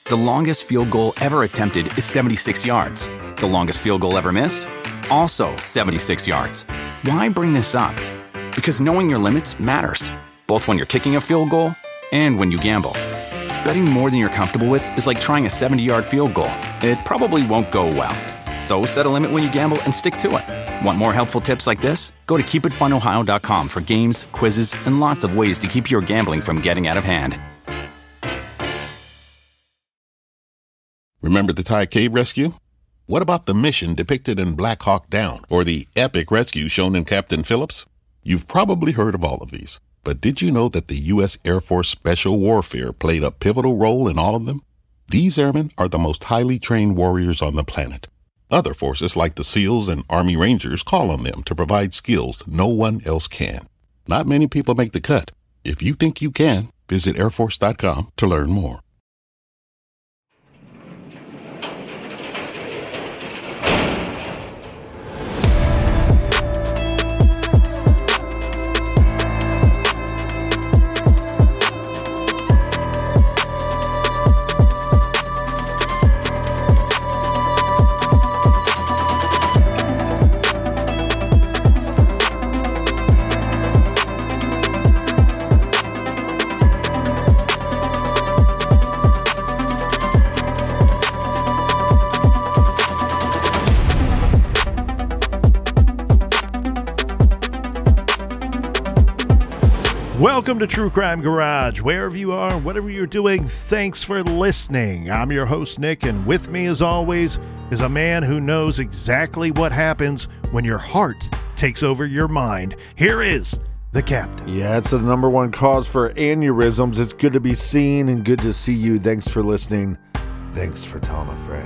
The longest field goal ever attempted is 76 yards. The longest field goal ever missed? Also 76 yards. Why bring this up? Because knowing your limits matters, both when you're kicking a field goal and when you gamble. Betting more than you're comfortable with is like trying a 70-yard field goal. It probably won't go well. So set a limit when you gamble and stick to it. Want more helpful tips like this? Go to keepitfunohio.com for games, quizzes, and lots of ways to keep your gambling from getting out of hand. Remember the Thai cave rescue? What about the mission depicted in Black Hawk Down or the epic rescue shown in Captain Phillips? You've probably heard of all of these, but did you know that the U.S. Air Force Special Warfare played a pivotal role in all of them? These airmen are the most highly trained warriors on the planet. Other forces like the SEALs and Army Rangers call on them to provide skills no one else can. Not many people make the cut. If you think you can, visit airforce.com to learn more. Welcome to True Crime Garage. Wherever you are, whatever you're doing, thanks for listening. I'm your host, Nick, and with me, as always, is a man who knows exactly what happens when your heart takes over your mind. Here is the Captain. Yeah, it's the number one cause for aneurysms. It's good to be seen and good to see you. Thanks for listening. Thanks for telling a friend.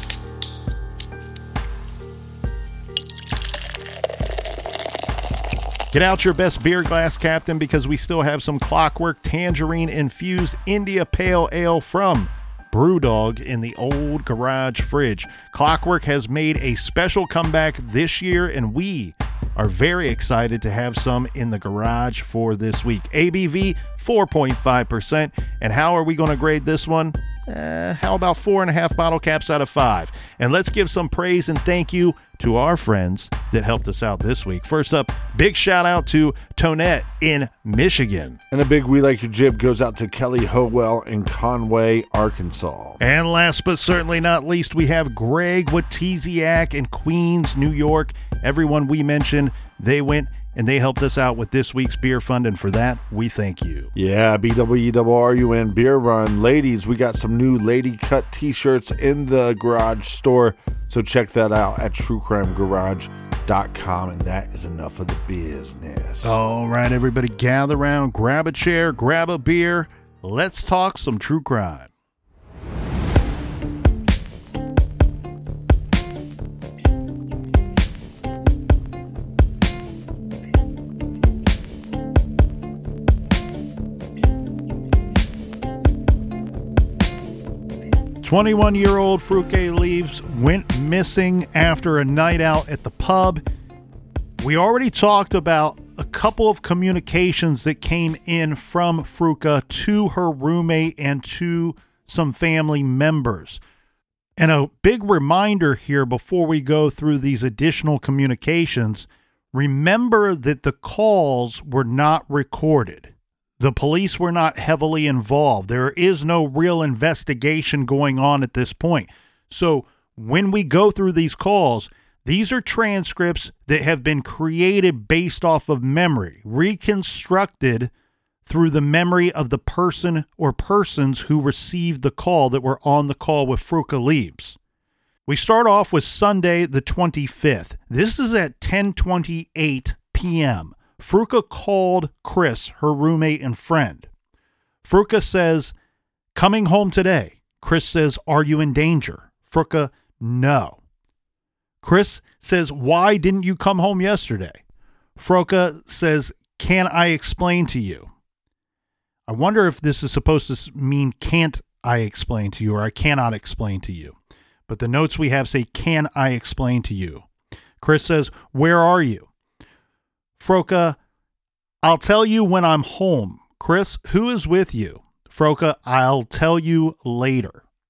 Get out your best beer glass, Captain, because we still have some Clockwork tangerine-infused India Pale Ale from Brewdog in the old garage fridge. Clockwork has made a special comeback this year, and we are very excited to have some in the garage for this week. ABV, 4.5%. And how are we going to grade this one? How about 4.5 bottle caps out of 5? And let's give some praise and thank you to our friends that helped us out this week. First up, big shout out to Tonette in Michigan. And a big We Like Your Jib goes out to Kelly Howell in Conway, Arkansas. And last but certainly not least, we have Greg Watiziak in Queens, New York. Everyone we mentioned, they went and they helped us out with this week's beer fund, and for that, we thank you. Yeah, BWRUN Beer Run. Ladies, we got some new Lady Cut t-shirts in the garage store, so check that out at truecrimegarage.com, and that is enough of the business. All right, everybody, gather around, grab a chair, grab a beer. Let's talk some true crime. 21-year-old Fruke Leaves went missing after a night out at the pub. We already talked about a couple of communications that came in from Fruke to her roommate and to some family members. And a big reminder here before we go through these additional communications, remember that the calls were not recorded. The police were not heavily involved. There is no real investigation going on at this point. So when we go through these calls, these are transcripts that have been created based off of memory, reconstructed through the memory of the person or persons who received the call that were on the call with Fruke Leaves. We start off with Sunday the 25th. This is at 10:28 p.m. Fruke called Chris, her roommate and friend. Fruke says, "Coming home today." Chris says, "Are you in danger?" Fruke, "No." Chris says, "Why didn't you come home yesterday?" Fruke says, "Can I explain to you?" I wonder if this is supposed to mean can't I explain to you or I cannot explain to you. But the notes we have say, "Can I explain to you?" Chris says, "Where are you?" Fruke, "I'll tell you when I'm home." Chris, "Who is with you?" Fruke, "I'll tell you later."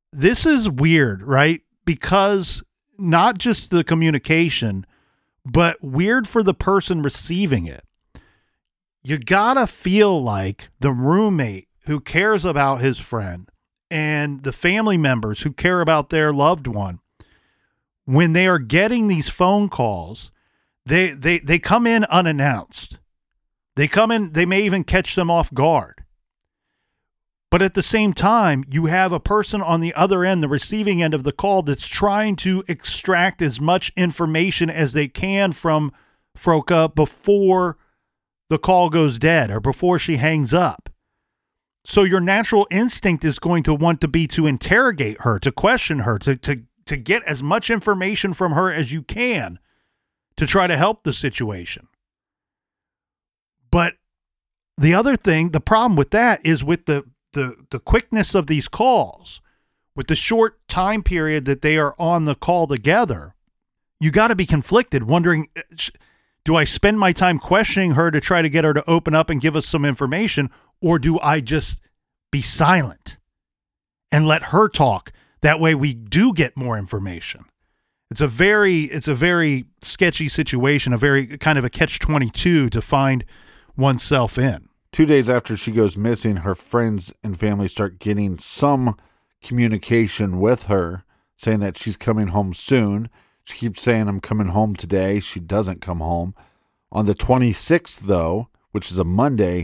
this is weird, right? Because not just the communication, but weird for the person receiving it. You gotta feel like the roommate who cares about his friend and the family members who care about their loved one, when they are getting these phone calls, they come in unannounced. They come in, they may even catch them off guard. But at the same time, you have a person on the other end, the receiving end of the call, that's trying to extract as much information as they can from Froka before the call goes dead or before she hangs up. So your natural instinct is going to want to be to interrogate her, to question her, to get as much information from her as you can to try to help the situation. But the other thing, the problem with that is with the quickness of these calls, with the short time period that they are on the call together, you got to be conflicted, wondering, do I spend my time questioning her to try to get her to open up and give us some information, or do I just be silent and let her talk? That way we do get more information. It's a very sketchy situation, a very kind of a catch-22 to find oneself in. 2 days after she goes missing, her friends and family start getting some communication with her, saying that she's coming home soon. She keeps saying, I'm coming home today. She doesn't come home. On the 26th, though, which is a Monday,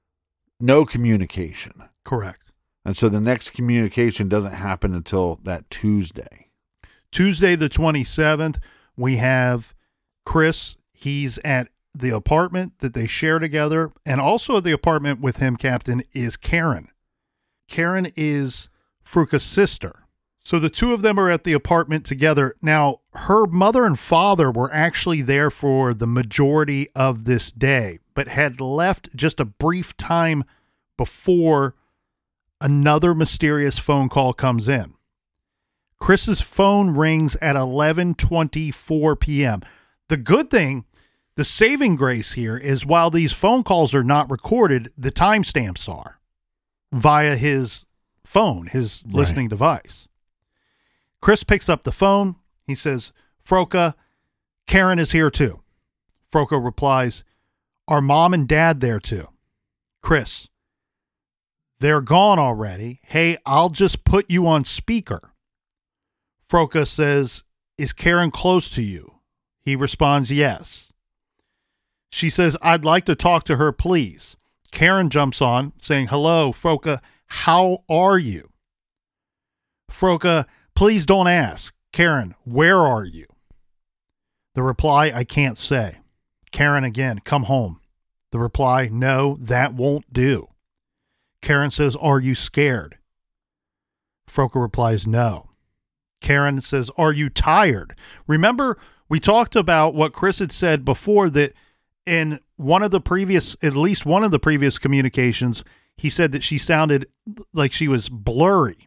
no communication. Correct. And so the next communication doesn't happen until that Tuesday. Tuesday the 27th, we have Chris. He's at the apartment that they share together, and also at the apartment with him, Captain, is Karen. Karen is Fruka's sister. So the two of them are at the apartment together. Now, her mother and father were actually there for the majority of this day, but had left just a brief time before another mysterious phone call comes in. Chris's phone rings at 11:24 p.m. The good thing, the saving grace here, is while these phone calls are not recorded, the timestamps are via his phone, his listening device. Chris picks up the phone. He says, Froka, Karen is here too. Froka replies, are mom and dad there too? Chris, they're gone already. Hey, I'll just put you on speaker. Froka says, is Karen close to you? He responds, yes. She says, I'd like to talk to her, please. Karen jumps on, saying, hello, Froka, how are you? Froka, please don't ask. Karen, where are you? The reply, I can't say. Karen again, come home. The reply, no, that won't do. Karen says, are you scared? Froka replies, no. Karen says, are you tired? Remember, we talked about what Chris had said before, that in at least one of the previous communications, he said that she sounded like she was blurry.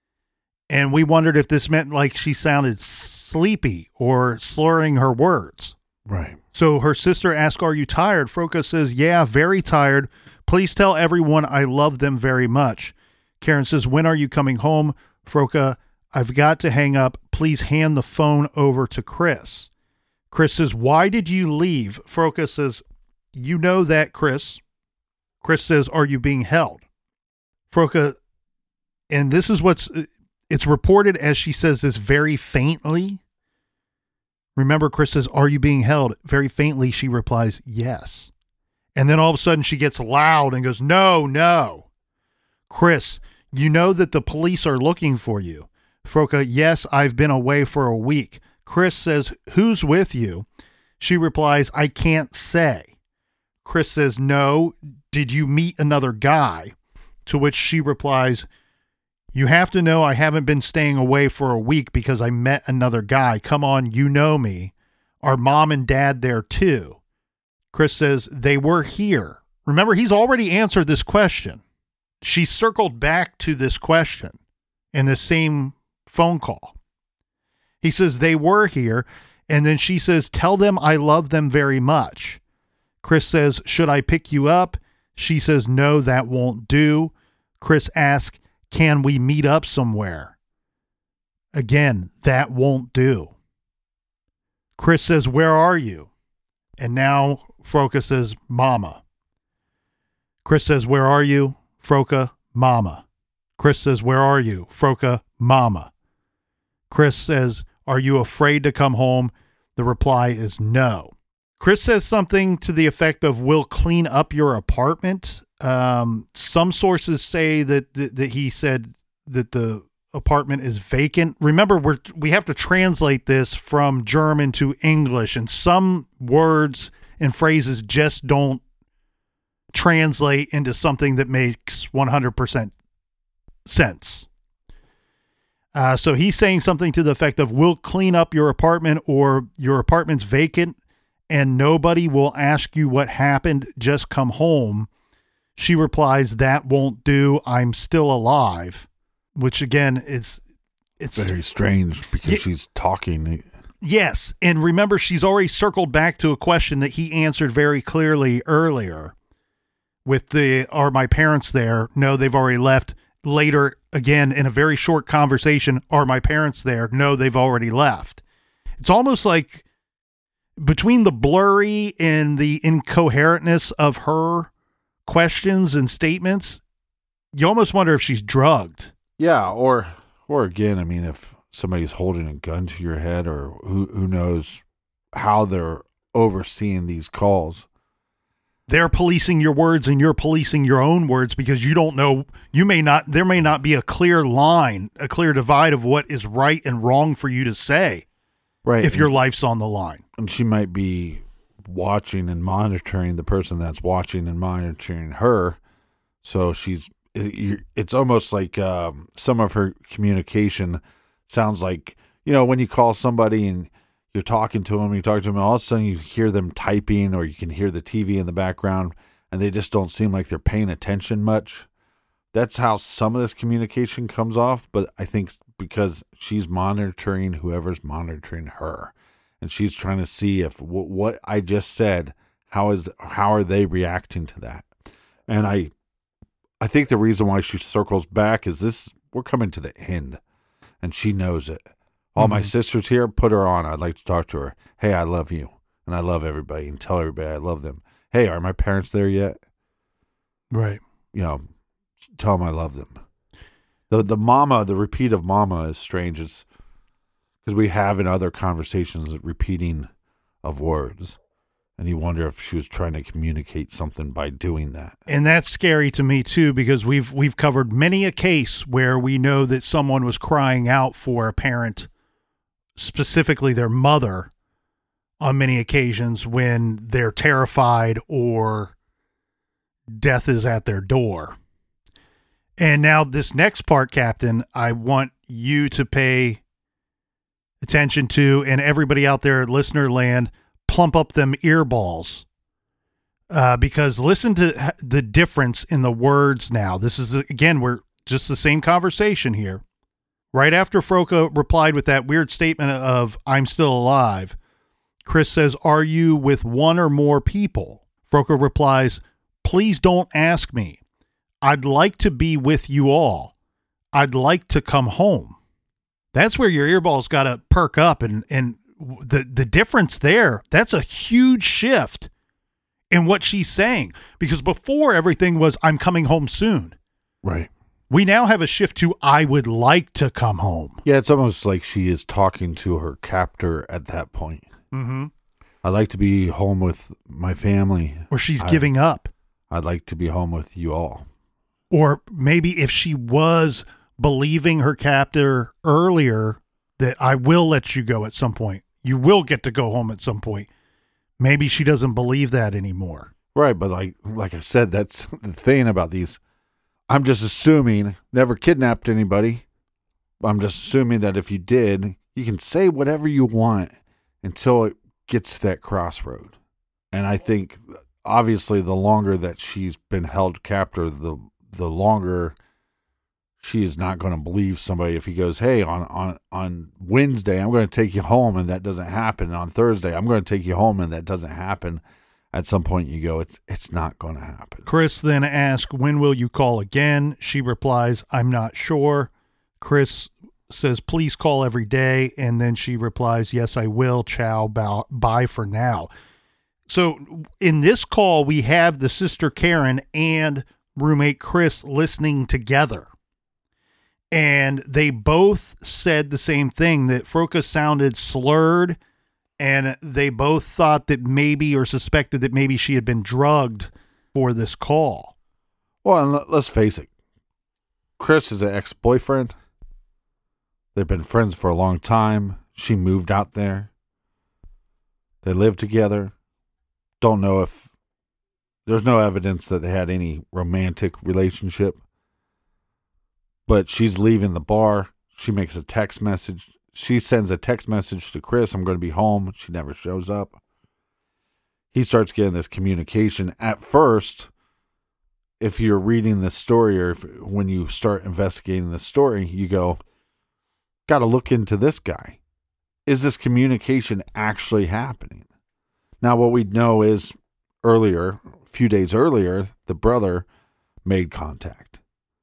And we wondered if this meant like she sounded sleepy or slurring her words. Right. So her sister asked, are you tired? Froka says, yeah, very tired. Please tell everyone I love them very much. Karen says, when are you coming home? Froka, I've got to hang up. Please hand the phone over to Chris. Chris says, why did you leave? Froka says, you know that, Chris. Chris says, are you being held? Froka, and this is it's reported as she says this very faintly. Remember, Chris says, are you being held? Very faintly, she replies, yes. And then all of a sudden she gets loud and goes, no. Chris, you know that the police are looking for you. Froka, yes, I've been away for a week. Chris says, who's with you? She replies, I can't say. Chris says, no. Did you meet another guy? To which she replies, you have to know I haven't been staying away for a week because I met another guy. Come on, you know me. Are mom and dad there too? Chris says, they were here. Remember, he's already answered this question. She circled back to this question in the same phone call. He says, they were here. And then she says, tell them I love them very much. Chris says, should I pick you up? She says, no, that won't do. Chris asks, can we meet up somewhere? Again, that won't do. Chris says, where are you? And now Froka says, Mama. Chris says, where are you? Froka, Mama. Chris says, where are you? Froka, Mama. Chris says, are you afraid to come home? The reply is no. Chris says something to the effect of, we'll clean up your apartment. Some sources say that he said that the apartment is vacant. Remember, we have to translate this from German to English, and some words and phrases just don't translate into something that makes 100% sense. So he's saying something to the effect of, we'll clean up your apartment, or your apartment's vacant and nobody will ask you what happened. Just come home. She replies, that won't do. I'm still alive. Which again, it's very strange because she's talking. Yes. And remember, she's already circled back to a question that he answered very clearly earlier with are my parents there? No, they've already left. Later, again, in a very short conversation, are my parents there? No, they've already left. It's almost like between the blurry and the incoherentness of her questions and statements, you almost wonder if she's drugged. Yeah, or again, I mean, if somebody's holding a gun to your head, or who knows how they're overseeing these calls. They're policing your words and you're policing your own words because you don't know, there may not be a clear line, a clear divide of what is right and wrong for you to say. Right. If your life's on the line. And she might be watching and monitoring the person that's watching and monitoring her. So it's almost like some of her communication sounds like, when you call somebody and you're talking to them, and all of a sudden you hear them typing, or you can hear the TV in the background, and they just don't seem like they're paying attention much. That's how some of this communication comes off, but I think because she's monitoring whoever's monitoring her, and she's trying to see if what I just said, how are they reacting to that? And I think the reason why she circles back is we're coming to the end, and she knows it. All my sisters here, put her on. I'd like to talk to her. Hey, I love you, and I love everybody, and tell everybody I love them. Hey, are my parents there yet? Right. Tell them I love them. The repeat of mama is strange. It's because we have in other conversations repeating of words, and you wonder if she was trying to communicate something by doing that. And that's scary to me too, because we've covered many a case where we know that someone was crying out for a parent, specifically their mother, on many occasions when they're terrified or death is at their door. And now this next part, Captain, I want you to pay attention to, and everybody out there, listener land, plump up them earballs. Because listen to the difference in the words now. This is, again, we're just the same conversation here. Right after Froka replied with that weird statement of, I'm still alive, Chris says, are you with one or more people? Froka replies, please don't ask me. I'd like to be with you all. I'd like to come home. That's where your earballs got to perk up. And the difference there, that's a huge shift in what she's saying. Because before, everything was, I'm coming home soon. Right. We now have a shift to, I would like to come home. Yeah, it's almost like she is talking to her captor at that point. Mm-hmm. I'd like to be home with my family. Or she's giving up. I'd like to be home with you all. Or maybe if she was believing her captor earlier that I will let you go at some point, you will get to go home at some point, maybe she doesn't believe that anymore. Right, but like I said, that's the thing about these. I'm just assuming, never kidnapped anybody. I'm just assuming that if you did, you can say whatever you want until it gets to that crossroad. And I think, obviously, the longer that she's been held captive, the longer she is not going to believe somebody if he goes, hey, on Wednesday, I'm going to take you home, and that doesn't happen. On Thursday, I'm going to take you home, and that doesn't happen. At some point you go, it's not going to happen. Chris then asks, when will you call again? She replies, I'm not sure. Chris says, please call every day. And then she replies, yes, I will. Ciao. Bye for now. So in this call, we have the sister Karen and roommate Chris listening together. And they both said the same thing, that Froka sounded slurred, and they both thought that maybe, or suspected that maybe she had been drugged for this call. Well, and let's face it. Chris is an ex-boyfriend. They've been friends for a long time. She moved out there. They live together. Don't know if there's no evidence that they had any romantic relationship. But she's leaving the bar. She makes a text message. She sends a text message to Chris, I'm going to be home. She never shows up. He starts getting this communication. At first, if you're reading this story, or when you start investigating the story, you go, got to look into this guy. Is this communication actually happening? Now, what we know is a few days earlier, the brother made contact.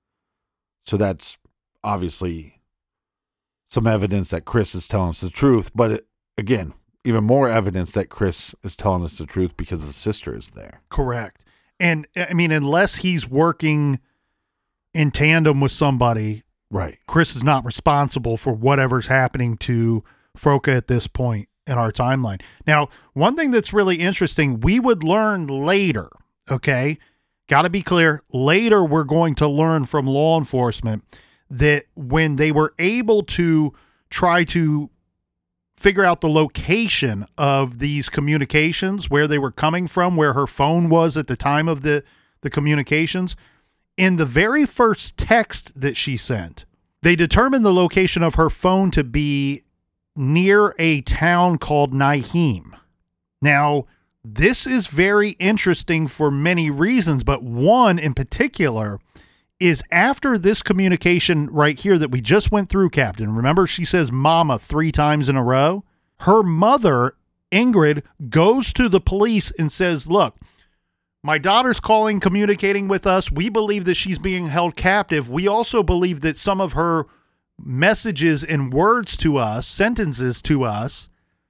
So that's obviously some evidence that Chris is telling us the truth. But again, even more evidence that Chris is telling us the truth because the sister is there. Correct. And I mean, unless he's working in tandem with somebody, right? Chris is not responsible for whatever's happening to Froka at this point in our timeline. Now, one thing that's really interesting, we would learn later, okay? Got to be clear. Later, we're going to learn from law enforcement that when they were able to try to figure out the location of these communications, where they were coming from, where her phone was at the time of the communications, in the very first text that she sent, they determined the location of her phone to be near a town called Naheem. Now, this is very interesting for many reasons, but one in particular is after this communication right here that we just went through, Captain. Remember, she says mama 3 times in a row. Her mother, Ingrid, goes to the police and says, look, my daughter's calling, communicating with us. We believe that she's being held captive. We also believe that some of her messages and words to us, sentences to us,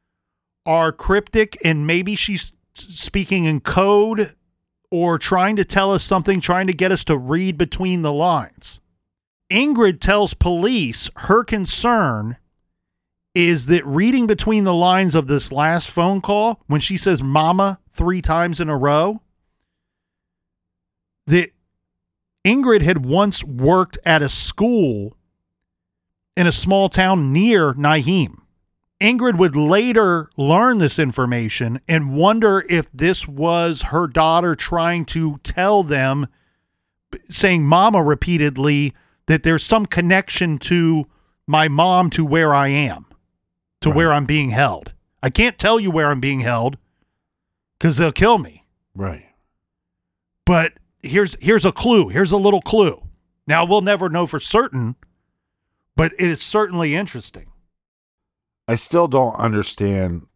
are cryptic, and maybe she's speaking in code or trying to tell us something, trying to get us to read between the lines. Ingrid tells police her concern is that reading between the lines of this last phone call, when she says mama 3 times in a row, that Ingrid had once worked at a school in a small town near Naheem. Ingrid would later learn this information and wonder if this was her daughter trying to tell them, saying mama repeatedly, that there's some connection to my mom to where I am, to where I'm being held. I can't tell you where I'm being held because they'll kill me. Right. But here's a clue. Here's a little clue. Now, we'll never know for certain, but it is certainly interesting. I still don't understand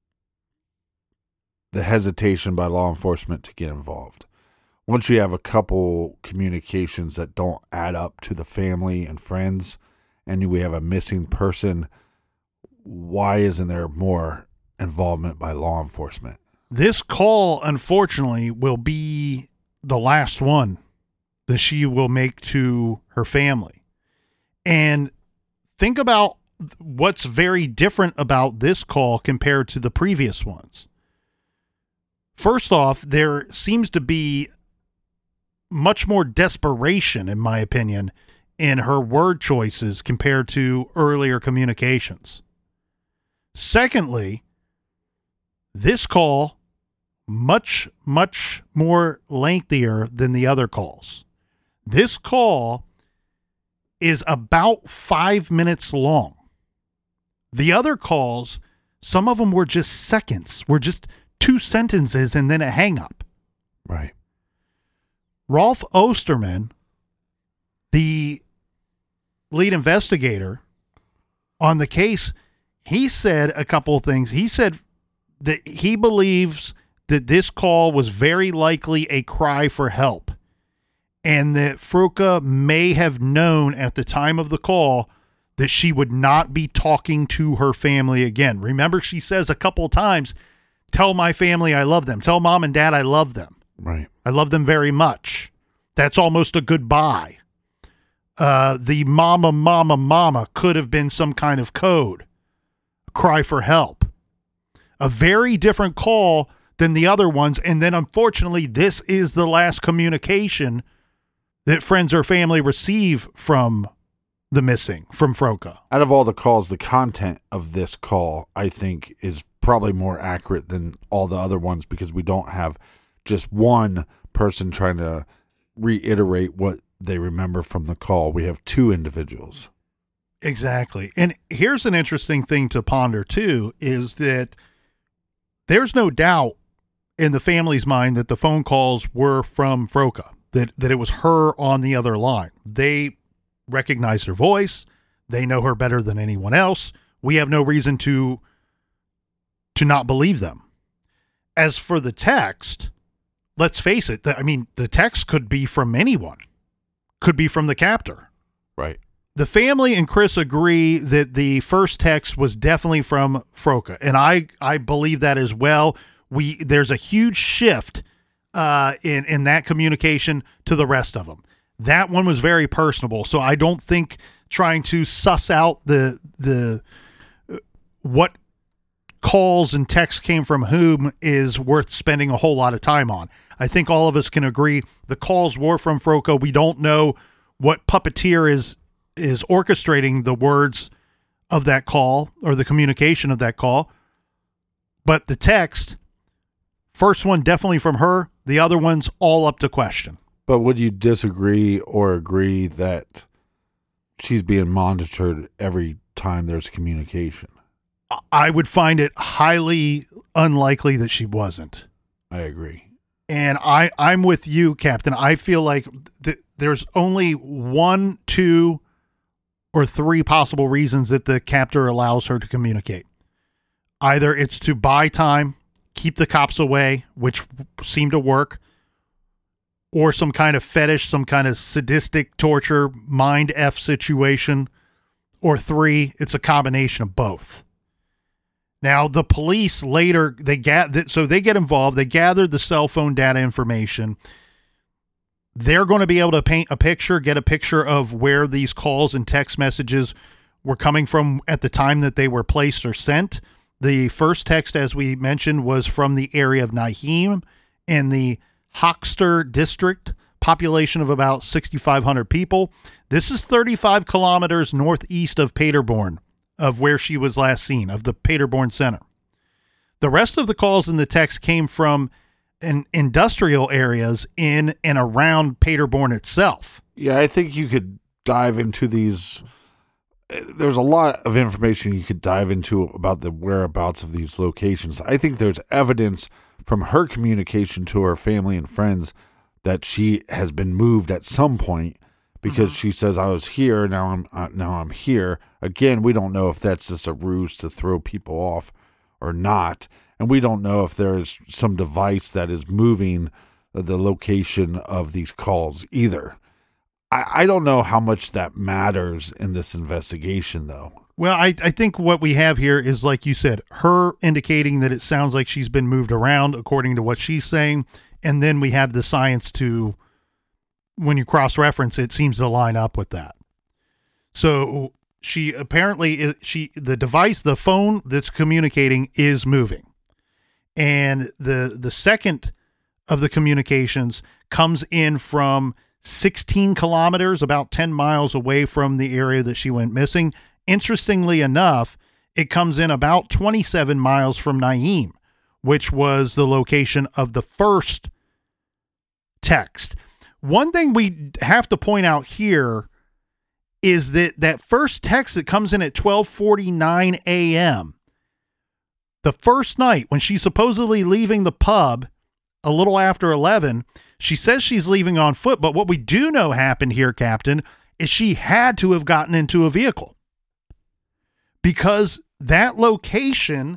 the hesitation by law enforcement to get involved. Once you have a couple communications that don't add up to the family and friends, and we have a missing person, why isn't there more involvement by law enforcement? This call, unfortunately, will be the last one that she will make to her family. And think about what's very different about this call compared to the previous ones. First off, there seems to be much more desperation, in my opinion, in her word choices compared to earlier communications. Secondly, this call, much, much more lengthier than the other calls. This call is about 5 minutes long. The other calls, some of them were just seconds, were just 2 sentences and then a hang up. Right. Rolf Osterman, the lead investigator on the case, he said a couple of things. He said that he believes that this call was very likely a cry for help, and that Froka may have known at the time of the call that she would not be talking to her family again. Remember, she says a couple of times, tell my family I love them. Tell mom and dad I love them. Right. I love them very much. That's almost a goodbye. The mama could have been some kind of code. Cry for help. A very different call than the other ones. And then, unfortunately, this is the last communication that friends or family receive from the missing, from Froka. Out of all the calls, the content of this call, I think, is probably more accurate than all the other ones because we don't have just one person trying to reiterate what they remember from the call. We have two individuals. Exactly. And here's an interesting thing to ponder, too, is that there's no doubt in the family's mind that the phone calls were from Froka, that it was her on the other line. They recognize her voice. They know her better than anyone else. We have no reason to not believe them. As for the text, let's face it. The text could be from anyone. Could be from the captor. Right. The family and Chris agree that the first text was definitely from Froka, and I believe that as well. There's a huge shift in that communication to the rest of them. That one was very personable, so I don't think trying to suss out the what calls and texts came from whom is worth spending a whole lot of time on. I think all of us can agree the calls were from Froka. We don't know what puppeteer is orchestrating the words of that call or the communication of that call. But the text, first one definitely from her, the other one's all up to question. But would you disagree or agree that she's being monitored every time there's communication? I would find it highly unlikely that she wasn't. I agree. And I'm with you, Captain. I feel like there's only 1, 2, or 3 possible reasons that the captor allows her to communicate. Either it's to buy time, keep the cops away, which seemed to work, or some kind of fetish, some kind of sadistic torture, mind F situation, or 3, it's a combination of both. Now, the police later, they get involved. They gathered the cell phone data information. They're going to be able to paint a picture, get a picture of where these calls and text messages were coming from at the time that they were placed or sent. The first text, as we mentioned, was from the area of Naheem in the Hoxter district, population of about 6,500 people. This is 35 kilometers northeast of Paderborn, of where she was last seen, of the Paderborn Center. The rest of the calls in the text came from industrial areas in and around Paderborn itself. Yeah, I think you could dive into these. There's a lot of information you could dive into about the whereabouts of these locations. I think there's evidence from her communication to her family and friends that she has been moved at some point, because she says, I was here, now I'm here. Again, we don't know if that's just a ruse to throw people off or not. And we don't know if there's some device that is moving the location of these calls either. I don't know how much that matters in this investigation, though. Well, I think what we have here is, like you said, her indicating that it sounds like she's been moved around according to what she's saying. And then we have the science to, when you cross-reference, it seems to line up with that. So she apparently, the device, the phone that's communicating is moving. And the second of the communications comes in from 16 kilometers, about 10 miles away from the area that she went missing. Interestingly enough, it comes in about 27 miles from Naheem, which was the location of the first text. One thing we have to point out here is that first text that comes in at 12:49 a.m., the first night when she's supposedly leaving the pub a little after 11, she says she's leaving on foot. But what we do know happened here, Captain, is she had to have gotten into a vehicle, because that location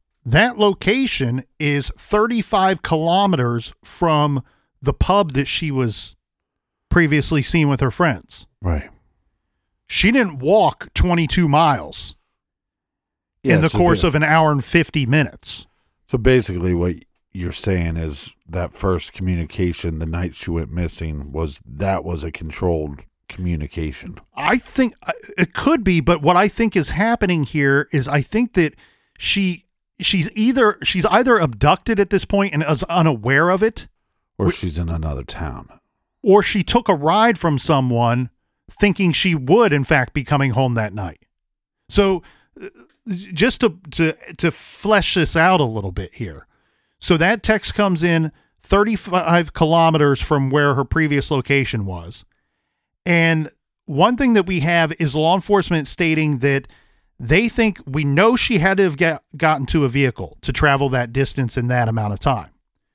is 35 kilometers from the pub that she was previously seen with her friends. Right. She didn't walk 22 miles in the course of an hour and 50 minutes. So basically what you're saying is that first communication the night she went missing was a controlled communication. I think it could be, but what I think is happening here is I think that she's either abducted at this point and is unaware of it, or she's in another town, or she took a ride from someone thinking she would in fact be coming home that night. So just to flesh this out a little bit here. So that text comes in 35 kilometers from where her previous location was. And one thing that we have is law enforcement stating that they think we know she had to have gotten to a vehicle to travel that distance in that amount of time.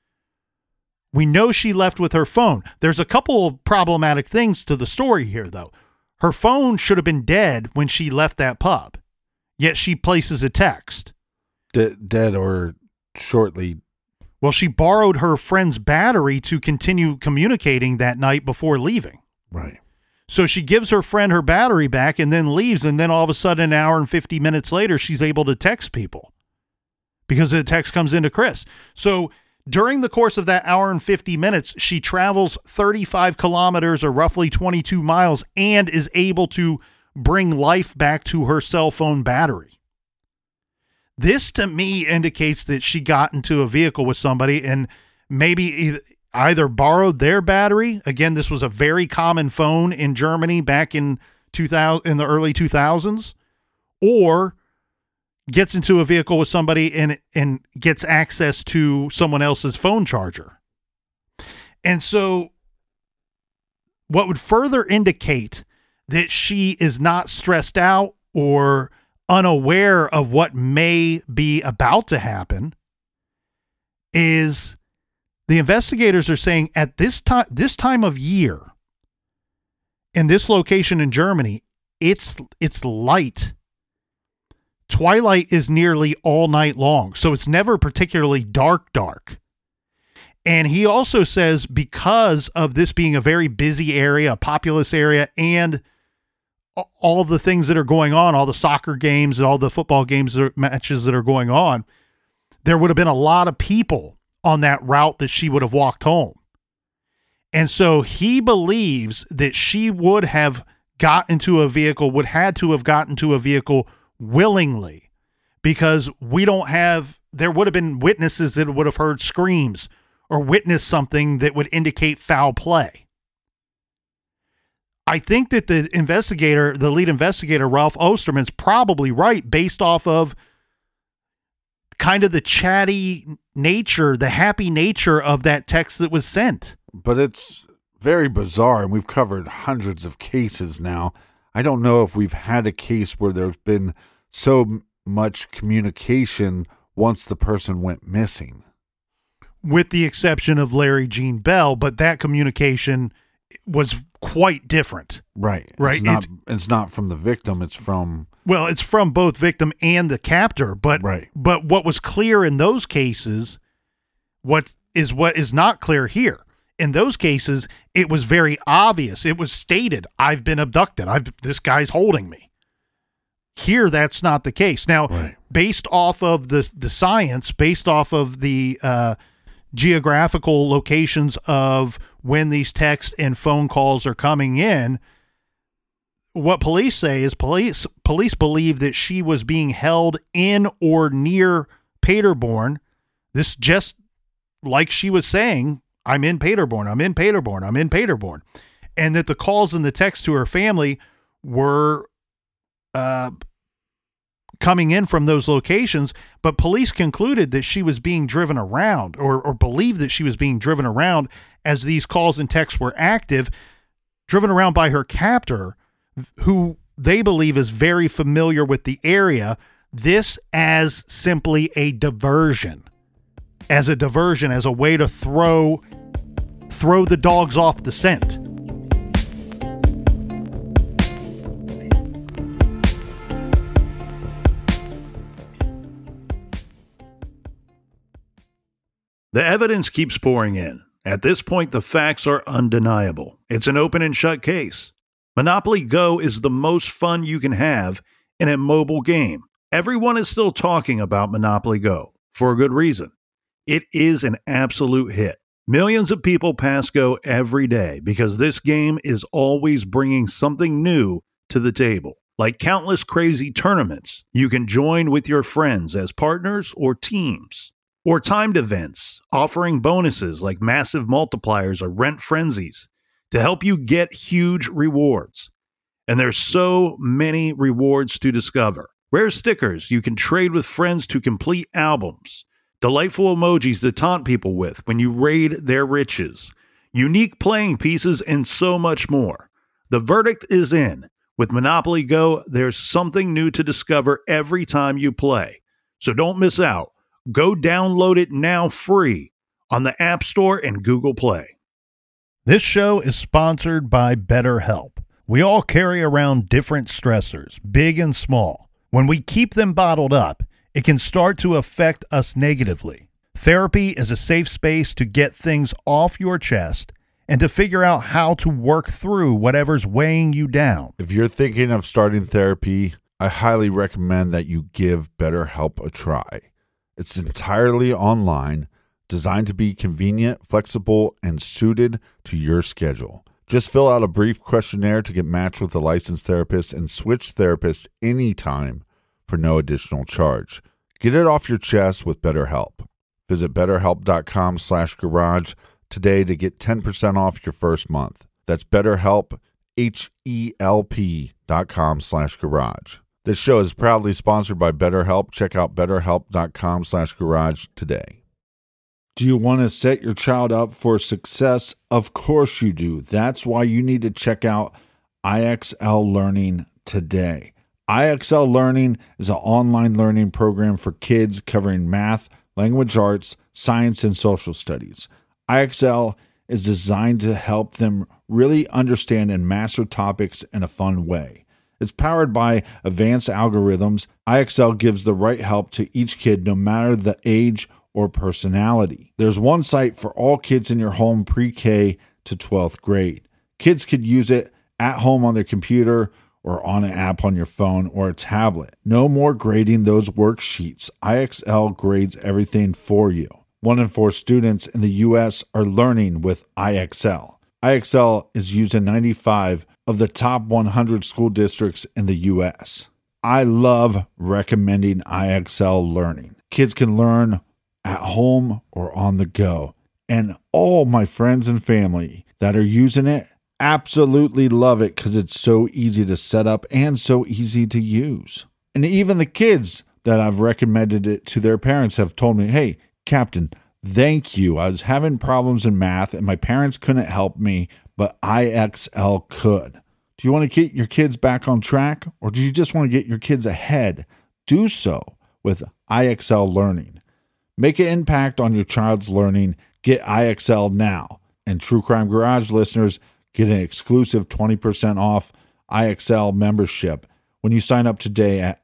We know she left with her phone. There's a couple of problematic things to the story here, though. Her phone should have been dead when she left that pub, yet she places a text. Dead or shortly. Well, she borrowed her friend's battery to continue communicating that night before leaving. Right. So she gives her friend her battery back and then leaves, and then all of a sudden, an hour and 50 minutes later, she's able to text people because the text comes into Chris. So during the course of that hour and 50 minutes, she travels 35 kilometers or roughly 22 miles and is able to bring life back to her cell phone battery. This, to me, indicates that she got into a vehicle with somebody and maybe either borrowed their battery. Again, this was a very common phone in Germany back in the early 2000s, or gets into a vehicle with somebody and gets access to someone else's phone charger. And so what would further indicate that she is not stressed out or unaware of what may be about to happen is the investigators are saying at this time of year in this location in Germany, it's light. Twilight is nearly all night long, so it's never particularly dark. And he also says because of this being a very busy area, a populous area, and all the things that are going on, all the soccer games and all the football games matches that are going on, there would have been a lot of people on that route that she would have walked home. And so he believes that she would have got into a vehicle, had to have gotten to a vehicle willingly, because there would have been witnesses that would have heard screams or witnessed something that would indicate foul play. I think that the lead investigator, Ralph Osterman's probably right based off of kind of the chatty nature, the happy nature of that text that was sent. But it's very bizarre, and we've covered hundreds of cases now. I don't know if we've had a case where there's been so much communication once the person went missing. With the exception of Larry Gene Bell, but that communication was quite different. Right. Right. It's not from the victim, it's from... Well, it's from both victim and the captor, but right. But what was clear in those cases, what is not clear here. In those cases, it was very obvious. It was stated, I've been abducted. This guy's holding me. Here, that's not the case. Now, right. Based off of the science, based off of the geographical locations of when these text and phone calls are coming in, what police say is police believe that she was being held in or near Paderborn. This just like she was saying, I'm in Paderborn, I'm in Paderborn, I'm in Paderborn. And that the calls and the text to her family were coming in from those locations, but police concluded that she was being driven around or believed that she was being driven around as these calls and texts were active, driven around by her captor, who they believe is very familiar with the area. This as simply a diversion, as a way to throw the dogs off the scent. The evidence keeps pouring in. At this point, the facts are undeniable. It's an open and shut case. Monopoly Go is the most fun you can have in a mobile game. Everyone is still talking about Monopoly Go for a good reason. It is an absolute hit. Millions of people pass Go every day because this game is always bringing something new to the table. Like countless crazy tournaments you can join with your friends as partners or teams. Or timed events offering bonuses like massive multipliers or rent frenzies to help you get huge rewards. And there's so many rewards to discover. Rare stickers you can trade with friends to complete albums. Delightful emojis to taunt people with when you raid their riches. Unique playing pieces and so much more. The verdict is in. With Monopoly Go, there's something new to discover every time you play. So don't miss out. Go download it now free on the App Store and Google Play. This show is sponsored by BetterHelp. We all carry around different stressors, big and small. When we keep them bottled up, it can start to affect us negatively. Therapy is a safe space to get things off your chest and to figure out how to work through whatever's weighing you down. If you're thinking of starting therapy, I highly recommend that you give BetterHelp a try. It's entirely online, designed to be convenient, flexible, and suited to your schedule. Just fill out a brief questionnaire to get matched with a licensed therapist and switch therapists anytime for no additional charge. Get it off your chest with BetterHelp. Visit BetterHelp.com/garage today to get 10% off your first month. That's BetterHelp, HELP.com/garage. This show is proudly sponsored by BetterHelp. Check out BetterHelp.com/garage today. Do you want to set your child up for success? Of course you do. That's why you need to check out IXL Learning today. IXL Learning is an online learning program for kids covering math, language arts, science, and social studies. IXL is designed to help them really understand and master topics in a fun way. It's powered by advanced algorithms. IXL gives the right help to each kid no matter the age or personality. There's one site for all kids in your home pre-K to 12th grade. Kids could use it at home on their computer or on an app on your phone or a tablet. No more grading those worksheets. IXL grades everything for you. 1 in 4 students in the U.S. are learning with IXL. IXL is used in 95 of the top 100 school districts in the U.S. I love recommending IXL Learning. Kids can learn at home or on the go. And all my friends and family that are using it absolutely love it because it's so easy to set up and so easy to use. And even the kids that I've recommended it to their parents have told me, hey, Captain, thank you. I was having problems in math and my parents couldn't help me, but IXL could. Do you want to get your kids back on track or do you just want to get your kids ahead? Do so with IXL Learning. Make an impact on your child's learning. Get IXL now. And True Crime Garage listeners get an exclusive 20% off IXL membership when you sign up today at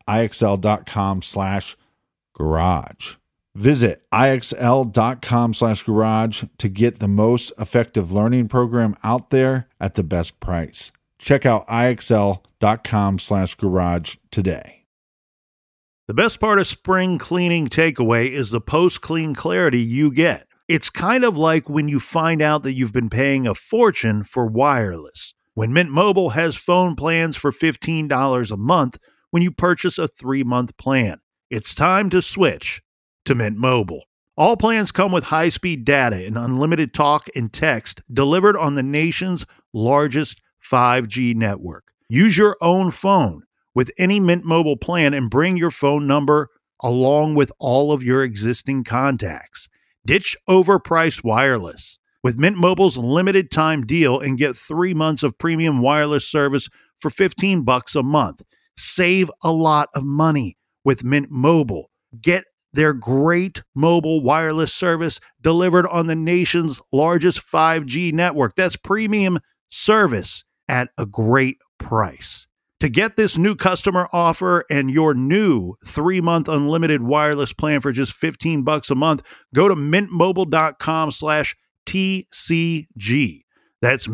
IXL.com/garage. Visit IXL.com/garage to get the most effective learning program out there at the best price. Check out IXL.com/garage today. The best part of spring cleaning takeaway is the post-clean clarity you get. It's kind of like when you find out that you've been paying a fortune for wireless. When Mint Mobile has phone plans for $15 a month when you purchase a 3-month plan. It's time to switch to Mint Mobile. All plans come with high-speed data and unlimited talk and text delivered on the nation's largest 5G network. Use your own phone with any Mint Mobile plan and bring your phone number along with all of your existing contacts. Ditch overpriced wireless with Mint Mobile's limited time deal and get 3 months of premium wireless service for $15 a month. Save a lot of money with Mint Mobile. Get their great mobile wireless service delivered on the nation's largest 5G network. That's premium service at a great price. To get this new customer offer and your new 3-month unlimited wireless plan for just $15 a month, go to mintmobile.com/TCG. That's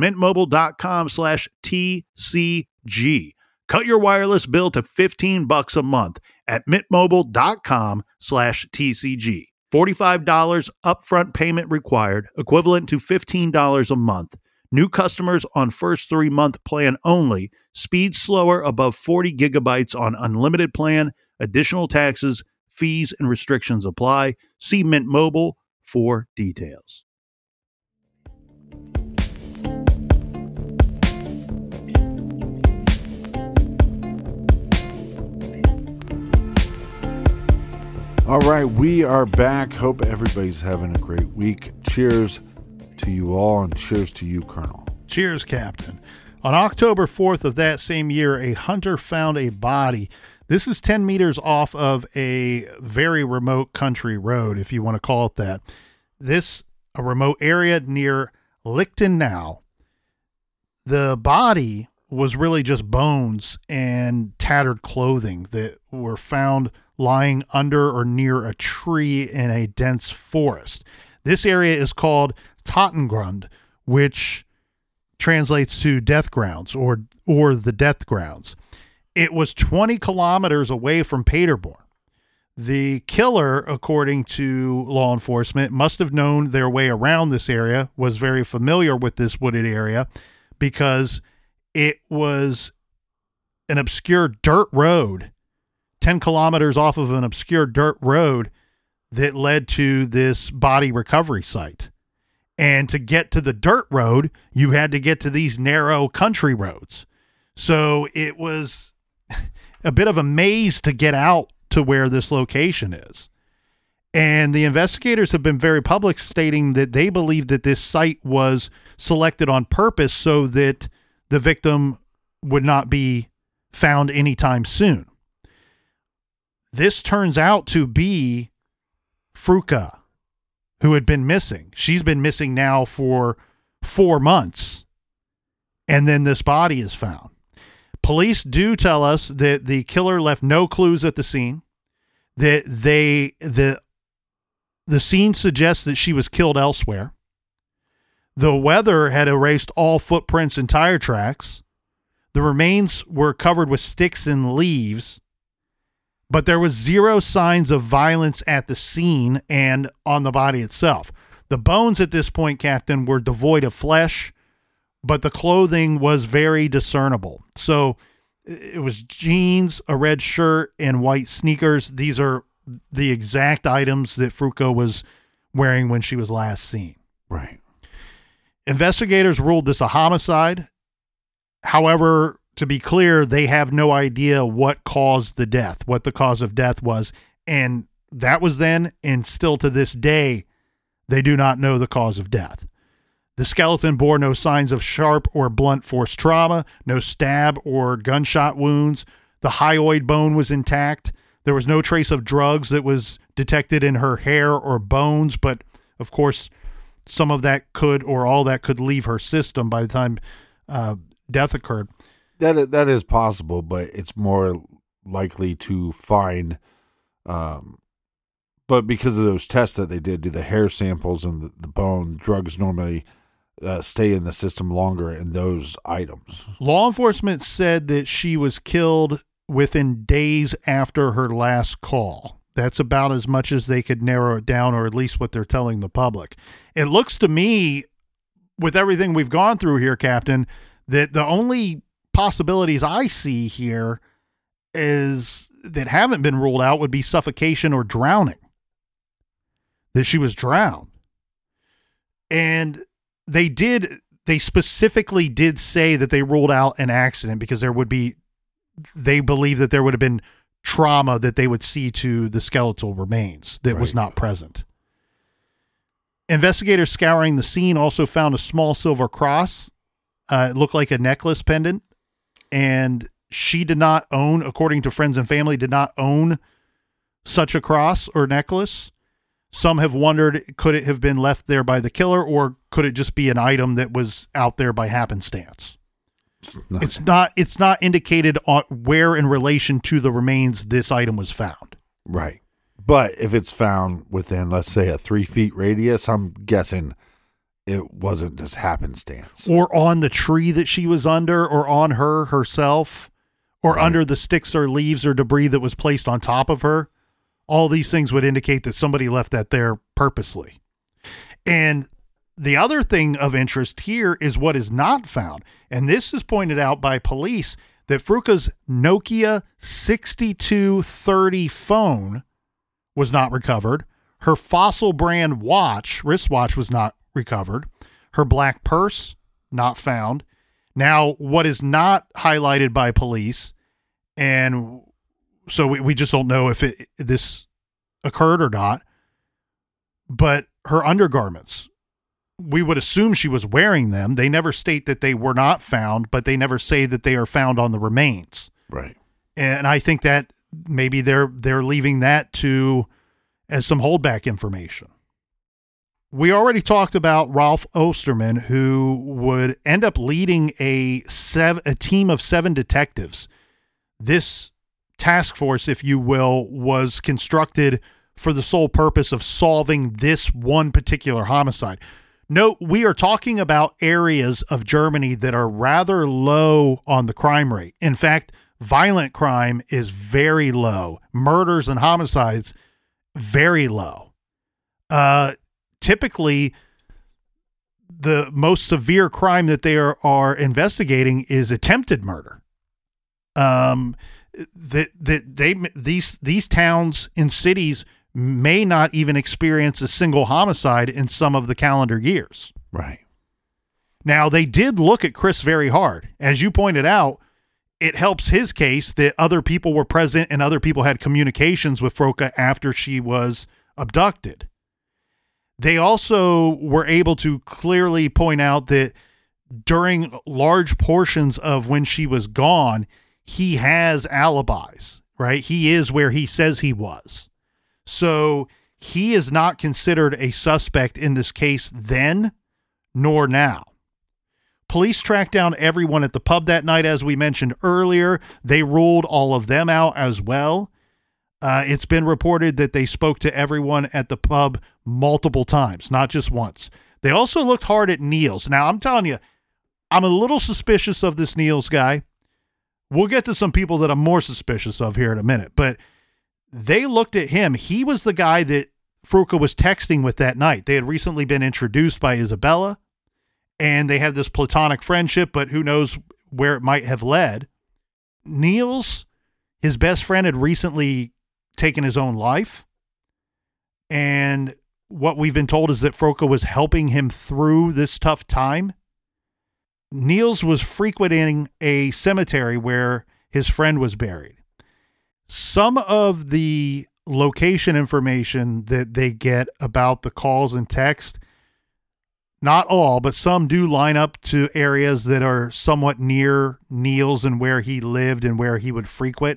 mintmobile.com/TCG. Cut your wireless bill to $15 a month at mintmobile.com/TCG. $45 upfront payment required, equivalent to $15 a month. New customers on first 3-month plan only. Speed slower above 40 gigabytes on unlimited plan. Additional taxes, fees, and restrictions apply. See Mint Mobile for details. All right, we are back. Hope everybody's having a great week. Cheers to you all, and cheers to you, Colonel. Cheers, Captain. On October 4th of that same year, a hunter found a body. This is 10 meters off of a very remote country road, if you want to call it that. A remote area near Lichtenau. The body was really just bones and tattered clothing that were found lying under or near a tree in a dense forest. This area is called Tottengrund, which translates to death grounds or the death grounds. It was 20 kilometers away from Paderborn. The killer, according to law enforcement, must have known their way around this area, was very familiar with this wooded area because it was an obscure dirt road, 10 kilometers off of an obscure dirt road that led to this body recovery site. And to get to the dirt road, you had to get to these narrow country roads. So it was a bit of a maze to get out to where this location is. And the investigators have been very public, stating that they believe that this site was selected on purpose so that the victim would not be found anytime soon. This turns out to be Fruka, who had been missing. She's been missing now for 4 months, and then this body is found. Police do tell us that the killer left no clues at the scene, that the scene suggests that she was killed elsewhere. The weather had erased all footprints and tire tracks. The remains were covered with sticks and leaves, but there was zero signs of violence at the scene and on the body itself. The bones at this point, Captain, were devoid of flesh, but the clothing was very discernible. So it was jeans, a red shirt, and white sneakers. These are the exact items that Fruka was wearing when she was last seen. Right. Investigators ruled this a homicide. However, to be clear, they have no idea what caused the death, what the cause of death was. And that was then, and still to this day, they do not know the cause of death. The skeleton bore no signs of sharp or blunt force trauma, no stab or gunshot wounds. The hyoid bone was intact. There was no trace of drugs that was detected in her hair or bones, but of course, some of that could, or all that could, leave her system by the time death occurred. That is possible, but it's more likely to find, but because of those tests that they did, do the hair samples and the bone, drugs normally stay in the system longer in those items. Law enforcement said that she was killed within days after her last call. That's about as much as they could narrow it down, or at least what they're telling the public. It looks to me, with everything we've gone through here, Captain, that the only possibilities I see here is that haven't been ruled out would be suffocation or drowning. That she was drowned. And they specifically did say that they ruled out an accident because they believe that there would have been trauma that they would see to the skeletal remains that was not present. Investigators scouring the scene also found a small silver cross. It looked like a necklace pendant, and she did not own, according to friends and family, did not own such a cross or necklace. Some have wondered, could it have been left there by the killer, or could it just be an item that was out there by happenstance? It's not indicated on where in relation to the remains this item was found. Right. But if it's found within, let's say, a 3 feet radius, I'm guessing it wasn't just happenstance. Or on the tree that she was under, or on her herself, or under the sticks or leaves or debris that was placed on top of her. All these things would indicate that somebody left that there purposely. And the other thing of interest here is what is not found. And this is pointed out by police, that Fruka's Nokia 6230 phone was not recovered. Her Fossil brand wristwatch was not recovered. Her black purse, not found. Now, what is not highlighted by police, and so we just don't know if this occurred or not, but her undergarments. We would assume she was wearing them. They never state that they were not found, but they never say that they are found on the remains. Right. And I think that maybe they're leaving that as some holdback information. We already talked about Ralph Osterman, who would end up leading a team of 7 detectives. This task force, if you will, was constructed for the sole purpose of solving this one particular homicide. Note, we are talking about areas of Germany that are rather low on the crime rate. In fact, violent crime is very low. Murders and homicides, very low. Typically, the most severe crime that they are investigating is attempted murder. These towns and cities may not even experience a single homicide in some of the calendar years. Right. Now, they did look at Chris very hard. As you pointed out, it helps his case that other people were present and other people had communications with Fruka after she was abducted. They also were able to clearly point out that during large portions of when she was gone, he has alibis, right? He is where he says he was. So he is not considered a suspect in this case then, nor now. Police tracked down everyone at the pub that night, as we mentioned earlier. They ruled all of them out as well. It's been reported that they spoke to everyone at the pub multiple times, not just once. They also looked hard at Niels. Now, I'm telling you, I'm a little suspicious of this Niels guy. We'll get to some people that I'm more suspicious of here in a minute, but they looked at him. He was the guy that Fruka was texting with that night. They had recently been introduced by Isabella, and they had this platonic friendship, but who knows where it might have led. Niels, his best friend, had recently taken his own life, and what we've been told is that Fruka was helping him through this tough time. Niels was frequenting a cemetery where his friend was buried. Some of the location information that they get about the calls and text, not all, but some do line up to areas that are somewhat near Niels and where he lived and where he would frequent.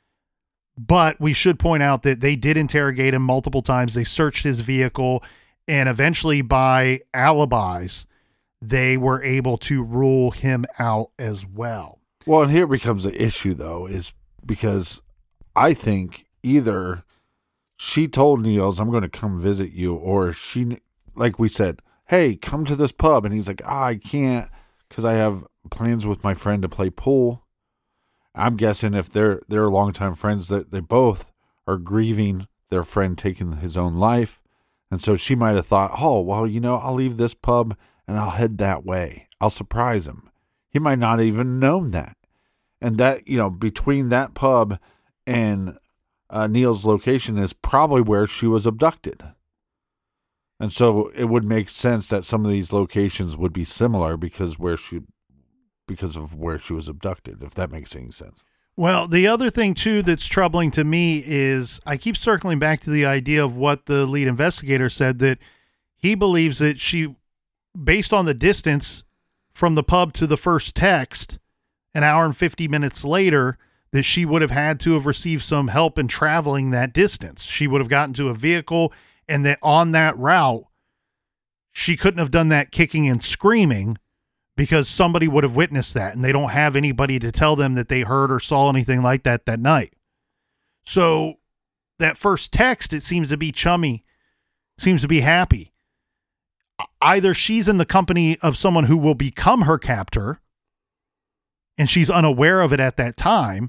But we should point out that they did interrogate him multiple times. They searched his vehicle, and eventually by alibis, they were able to rule him out as well. Well, and here becomes the issue, though, is because I think either she told Niels, I'm going to come visit you, or she, like we said, hey, come to this pub. And he's like, I can't because I have plans with my friend to play pool. I'm guessing if they're longtime friends, that they both are grieving their friend taking his own life. And so she might have thought, oh, well, I'll leave this pub and I'll head that way. I'll surprise him. He might not even known that. And that, between that pub and Niels' location is probably where she was abducted. And so it would make sense that some of these locations would be similar because of where she was abducted, if that makes any sense. Well, the other thing, too, that's troubling to me is I keep circling back to the idea of what the lead investigator said, that he believes that she, based on the distance from the pub to the first text, an hour and 50 minutes later, that she would have had to have received some help in traveling that distance. She would have gotten to a vehicle, and that on that route, she couldn't have done that kicking and screaming because somebody would have witnessed that, and they don't have anybody to tell them that they heard or saw anything like that night. So that first text, it seems to be chummy, seems to be happy. either she's in the company of someone who will become her captor and she's unaware of it at that time,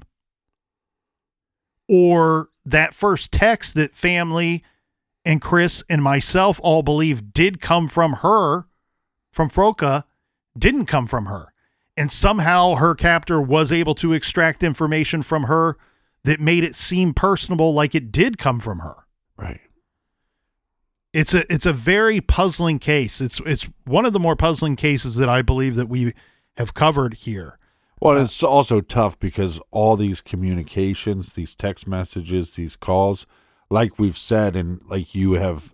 or that first text that family and Chris and myself all believe did come from her, from Froka, didn't come from her. And somehow her captor was able to extract information from her that made it seem personable, like it did come from her. Right. It's a very puzzling case. It's one of the more puzzling cases that I believe that we have covered here. Well, it's also tough because all these communications, these text messages, these calls, like we've said, and like you have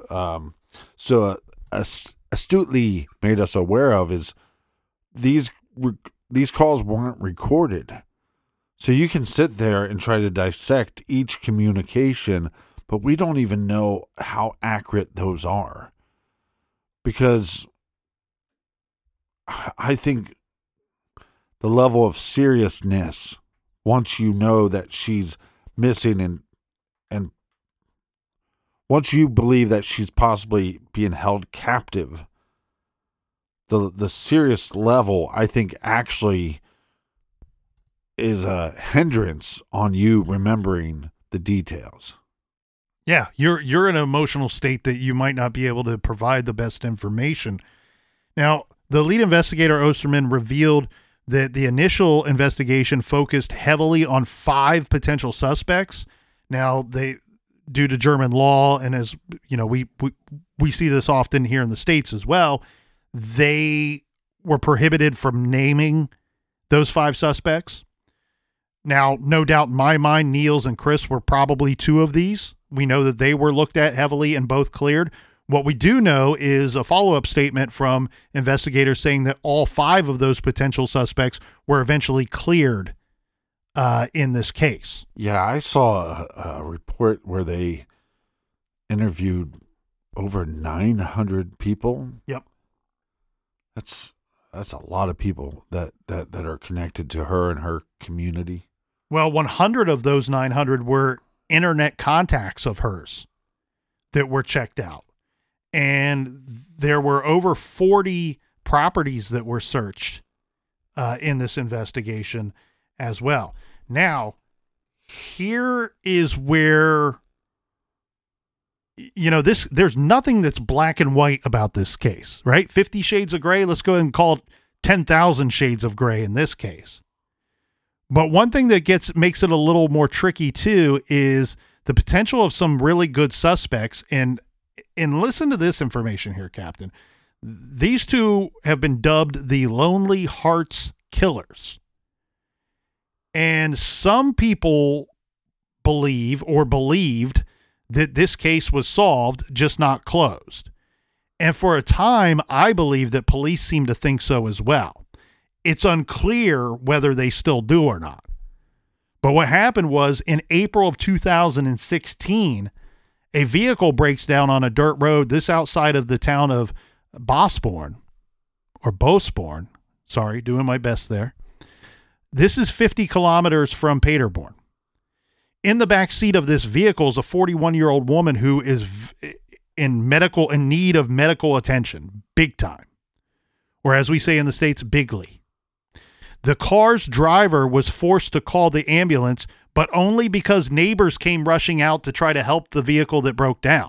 astutely made us aware of, is these calls weren't recorded. So you can sit there and try to dissect each communication, but we don't even know how accurate those are. Because I think the level of seriousness, once you know that she's missing and once you believe that she's possibly being held captive, the serious level, I think, actually is a hindrance on you remembering the details. Yeah, you're in an emotional state that you might not be able to provide the best information. Now, the lead investigator, Osterman, revealed that the initial investigation focused heavily on 5 potential suspects. Now, due to German law, and as you know, we see this often here in the States as well, they were prohibited from naming those 5 suspects. Now, no doubt in my mind, Niels and Chris were probably 2 of these. We know that they were looked at heavily and both cleared. What we do know is a follow-up statement from investigators saying that all 5 of those potential suspects were eventually cleared in this case. Yeah, I saw a report where they interviewed over 900 people. Yep. That's a lot of people that are connected to her and her community. Well, 100 of those 900 were internet contacts of hers that were checked out. And there were over 40 properties that were searched in this investigation as well. Now, here is where, you know, there's nothing that's black and white about this case, right? 50 Shades of Gray, let's go ahead and call it 10,000 Shades of Gray in this case. But one thing that makes it a little more tricky too is the potential of some really good suspects. And listen to this information here, Captain. These 2 have been dubbed the Lonely Hearts Killers. And some people believe or believed that this case was solved, just not closed. And for a time, I believe that police seem to think so as well. It's unclear whether they still do or not. But what happened was in April of 2016, a vehicle breaks down on a dirt road, this outside of the town of Bosborn, sorry, doing my best there. This is 50 kilometers from Paderborn. In the back seat of this vehicle is a 41-year-old woman who is in need of medical attention, big time. Or as we say in the States, bigly. The car's driver was forced to call the ambulance, but only because neighbors came rushing out to try to help the vehicle that broke down.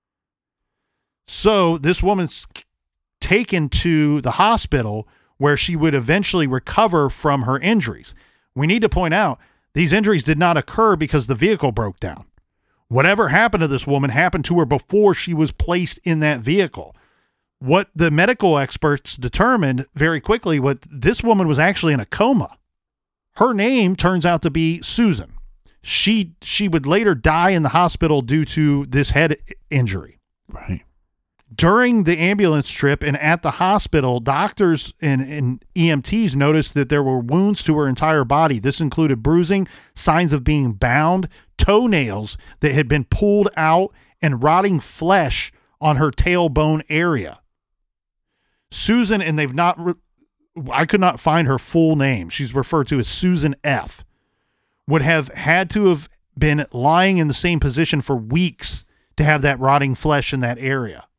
So this woman's taken to the hospital where she would eventually recover from her injuries. We need to point out, these injuries did not occur because the vehicle broke down. Whatever happened to this woman happened to her before she was placed in that vehicle. What the medical experts determined very quickly, this woman was actually in a coma. Her name turns out to be Susan. She would later die in the hospital due to this head injury. Right. During the ambulance trip and at the hospital, doctors and EMTs noticed that there were wounds to her entire body. This included bruising, signs of being bound, toenails that had been pulled out, and rotting flesh on her tailbone area. Susan, and I could not find her full name. She's referred to as Susan F., would have had to have been lying in the same position for weeks to have that rotting flesh in that area.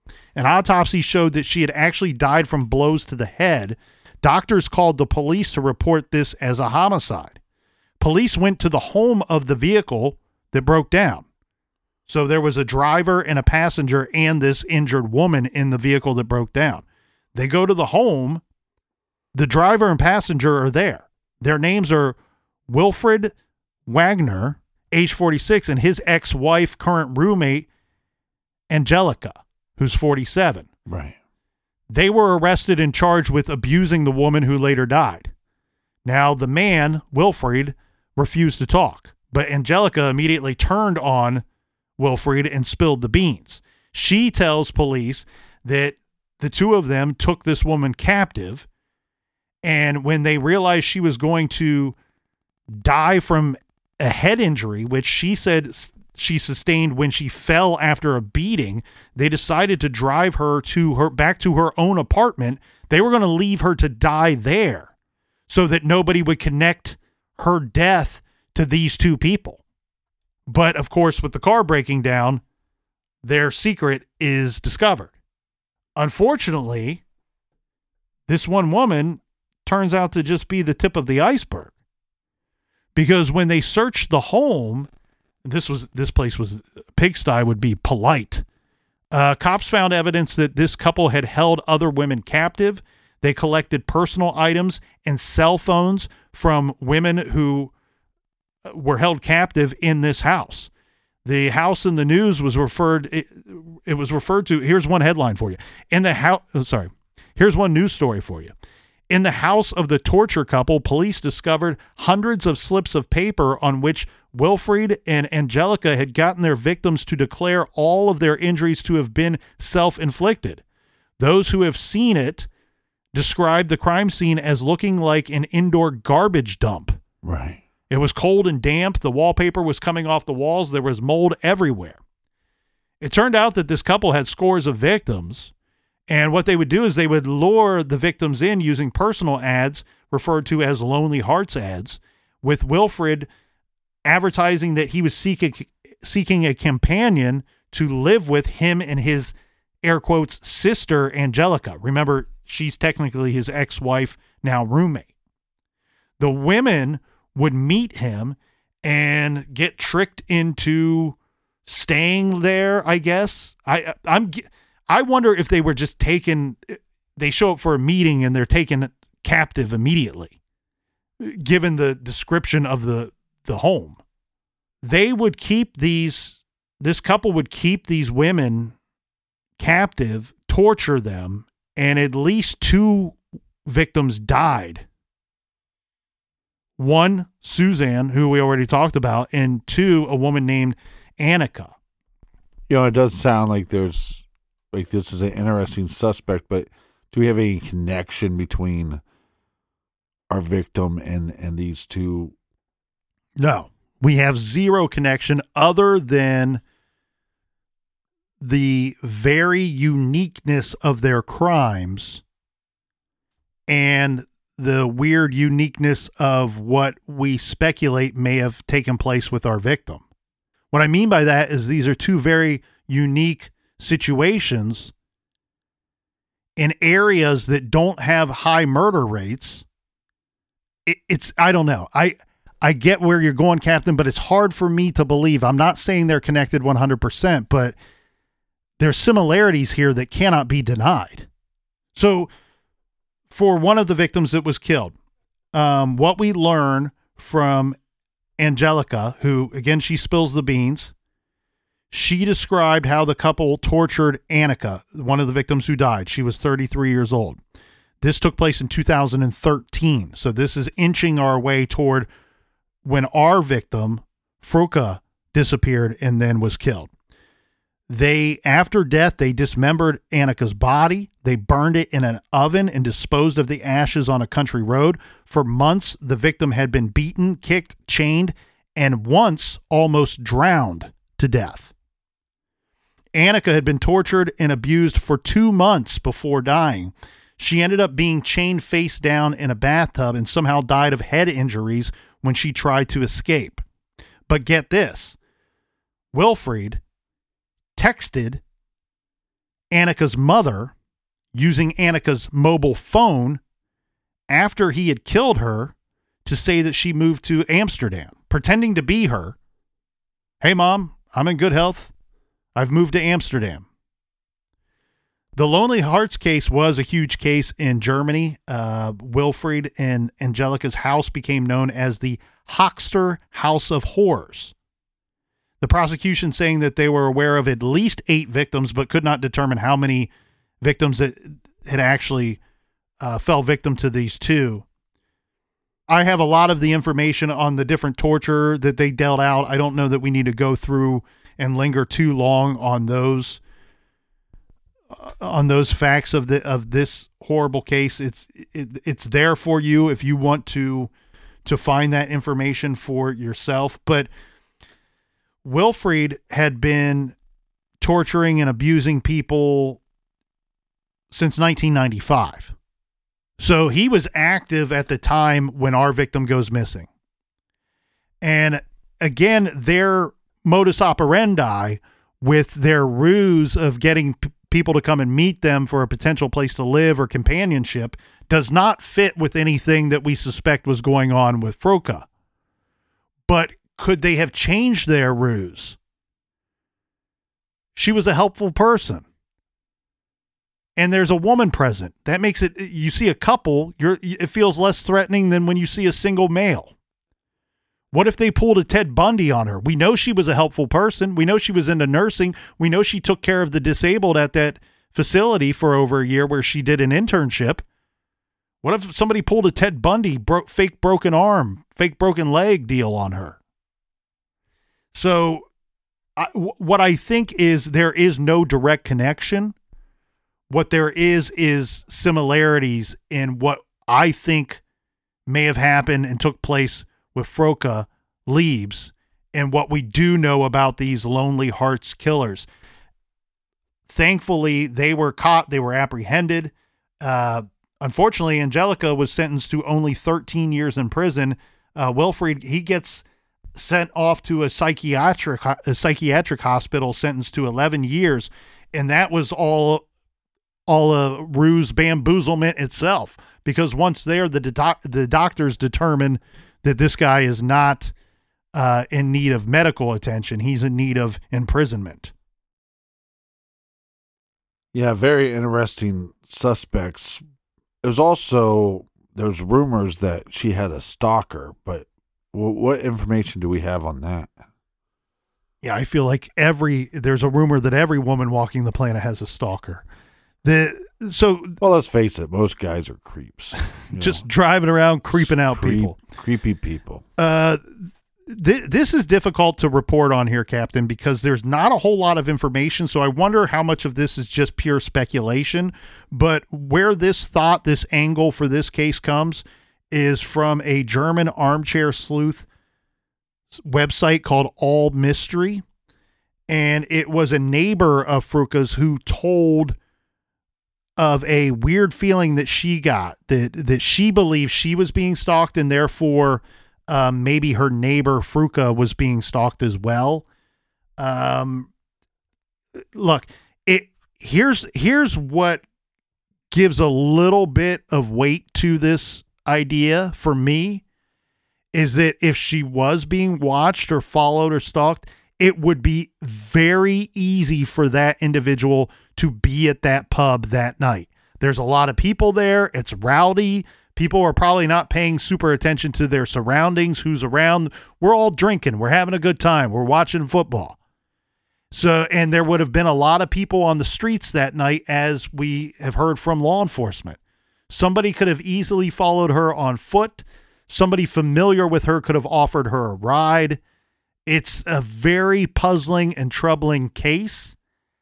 An autopsy showed that she had actually died from blows to the head. Doctors called the police to report this as a homicide. Police went to the home of the vehicle that broke down. So there was a driver and a passenger and this injured woman in the vehicle that broke down. They go to the home. The driver and passenger are there. Their names are Wilfred Wagner, age 46, and his ex-wife, current roommate, Angelica, who's 47. Right. They were arrested and charged with abusing the woman who later died. Now, the man, Wilfred, refused to talk, but Angelica immediately turned on Wilfred and spilled the beans. She tells police that the two of them took this woman captive, and when they realized she was going to die from a head injury, which she said she sustained when she fell after a beating, they decided to drive her back to her own apartment. They were going to leave her to die there so that nobody would connect her death to these two people. But of course, with the car breaking down, their secret is discovered. Unfortunately, this one woman turns out to just be the tip of the iceberg. Because when they searched the home, this place was pigsty would be polite. Cops found evidence that this couple had held other women captive. They collected personal items and cell phones from women who were held captive in this house. The house in the news was referred to. Here's one headline for you. Here's one news story for you. In the house of the torture couple, police discovered hundreds of slips of paper on which Wilfred and Angelica had gotten their victims to declare all of their injuries to have been self-inflicted. Those who have seen it described the crime scene as looking like an indoor garbage dump. Right. It was cold and damp. The wallpaper was coming off the walls. There was mold everywhere. It turned out that this couple had scores of victims. And what they would do is they would lure the victims in using personal ads, referred to as Lonely Hearts ads, with Wilfred advertising that he was seeking a companion to live with him and his, air quotes, sister, Angelica. Remember, she's technically his ex-wife, now roommate. The women would meet him and get tricked into staying there, I guess. I wonder if they were just they show up for a meeting and they're taken captive immediately, given the description of the home. They would this couple would keep these women captive, torture them, and at least 2 victims died. 1, Suzanne, who we already talked about, and 2, a woman named Annika. It does sound like this is an interesting suspect, but do we have any connection between our victim and these two? No, we have zero connection other than the very uniqueness of their crimes and the weird uniqueness of what we speculate may have taken place with our victim. What I mean by that is these are 2 very unique situations in areas that don't have high murder rates. I don't know. I get where you're going, Captain, but it's hard for me to believe. I'm not saying they're connected 100%, but there's similarities here that cannot be denied. So for one of the victims that was killed, what we learn from Angelica, who, again, she spills the beans, she described how the couple tortured Annika, one of the victims who died. She was 33 years old. This took place in 2013. So this is inching our way toward when our victim, Fruka, disappeared and then was killed. After death, they dismembered Annika's body. They burned it in an oven and disposed of the ashes on a country road. For months, the victim had been beaten, kicked, chained, and once almost drowned to death. Annika had been tortured and abused for 2 months before dying. She ended up being chained face down in a bathtub and somehow died of head injuries when she tried to escape. But get this, Wilfred texted Annika's mother using Annika's mobile phone after he had killed her to say that she moved to Amsterdam, pretending to be her. Hey, Mom, I'm in good health. I've moved to Amsterdam. The Lonely Hearts case was a huge case in Germany. Wilfried and Angelica's house became known as the Hochster House of Horrors. The prosecution saying that they were aware of at least 8 victims, but could not determine how many victims that had actually fell victim to these two. I have a lot of the information on the different torture that they dealt out. I don't know that we need to go through and linger too long on those facts of this horrible case. It's there for you if you want to find that information for yourself. But Wilfried had been torturing and abusing people since 1995. So he was active at the time when our victim goes missing. And again, their modus operandi with their ruse of getting people to come and meet them for a potential place to live or companionship does not fit with anything that we suspect was going on with Froka. But could they have changed their ruse? She was a helpful person. And there's a woman present. That makes it, you see a couple, it feels less threatening than when you see a single male. What if they pulled a Ted Bundy on her? We know she was a helpful person. We know she was into nursing. We know she took care of the disabled at that facility for over a year where she did an internship. What if somebody pulled a Ted Bundy fake broken arm, fake broken leg deal on her? So what I think is there is no direct connection. What there is similarities in what I think may have happened and took place with Froka Leibs and what we do know about these Lonely Hearts killers. Thankfully, they were caught. They were apprehended. Unfortunately, Angelica was sentenced to only 13 years in prison. Wilfried, he gets sent off to a psychiatric hospital, sentenced to 11 years. And that was all a ruse bamboozlement itself, because once there, the doctors determine that this guy is not in need of medical attention. He's in need of imprisonment. Yeah, very interesting suspects. It was also, there's rumors that she had a stalker, but what information do we have on that? Yeah, I feel like there's a rumor that every woman walking the planet has a stalker. Well, let's face it, most guys are creeps. Just driving around, creeping out people. Creepy people. This is difficult to report on here, Captain, because there's not a whole lot of information, so I wonder how much of this is just pure speculation. But where this angle for this case comes is from a German armchair sleuth website called All Mystery, and it was a neighbor of Froka's who told of a weird feeling that she got, that she believed she was being stalked, and therefore maybe her neighbor Froka was being stalked as well. Look, here's what gives a little bit of weight to this idea for me, is that if she was being watched or followed or stalked, it would be very easy for that individual to be at that pub that night. There's a lot of people there. It's rowdy. People are probably not paying super attention to their surroundings, who's around. We're all drinking. We're having a good time. We're watching football. So, and there would have been a lot of people on the streets that night, as we have heard from law enforcement. Somebody could have easily followed her on foot. Somebody familiar with her could have offered her a ride. It's a very puzzling and troubling case.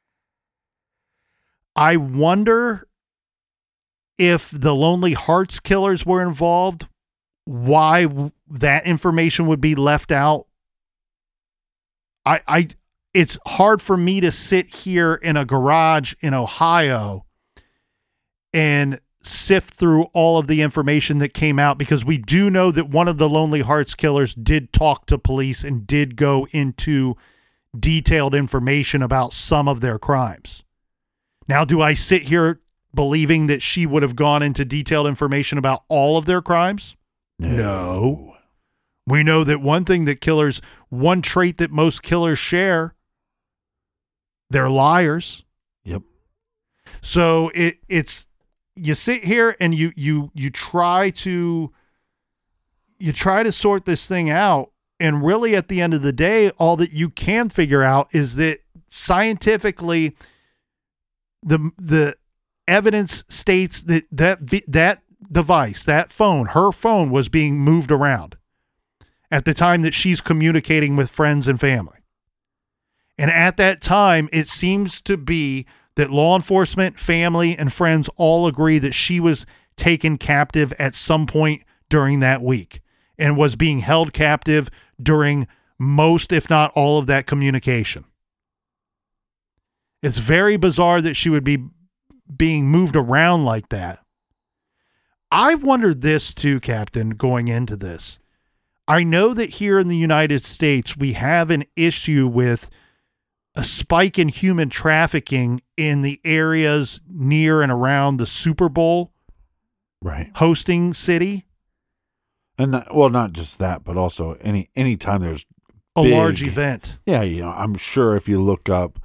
I wonder if the Lonely Hearts killers were involved, why that information would be left out. It's hard for me to sit here in a garage in Ohio and sift through all of the information that came out, because we do know that one of the Lonely Hearts killers did talk to police and did go into detailed information about some of their crimes. Now, do I sit here believing that she would have gone into detailed information about all of their crimes? No. We know that one trait that most killers share, they're liars. Yep. So it's you sit here and you try to sort this thing out, and really at the end of the day, all that you can figure out is that scientifically the evidence states that device, that phone, her phone, was being moved around at the time that she's communicating with friends and family. And at that time, it seems to be that law enforcement, family, and friends all agree that she was taken captive at some point during that week and was being held captive during most, if not all, of that communication. It's very bizarre that she would be being moved around like that. I wondered this too, Captain, going into this. I know that here in the United States, we have an issue with a spike in human trafficking in the areas near and around the Super Bowl hosting city. And not just that, but also any time there's a large event. Yeah, I'm sure if you look up